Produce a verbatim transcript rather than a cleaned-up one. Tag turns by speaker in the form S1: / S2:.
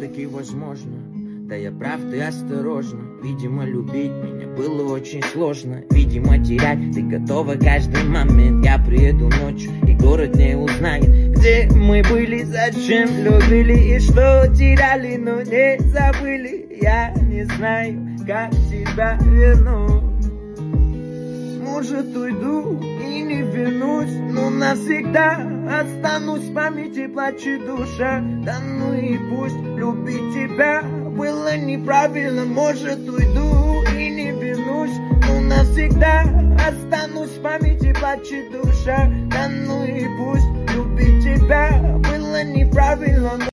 S1: все-таки возможно. Да я прав, ты осторожно. Видимо, любить меня было очень сложно. Видимо, терять ты готова каждый момент. Я приеду ночью, и город не узнает, где мы были, зачем любили и что теряли, но не забыли. Я не знаю, как тебя вернуть. Может, уйду и не вернусь, но навсегда останусь в памяти, плачет душа. Да ну и пусть, любить тебя было неправильно. Может, уйду и не вернусь, но навсегда останусь в памяти, плачет душа. Да ну и пусть, любить тебя было неправильно.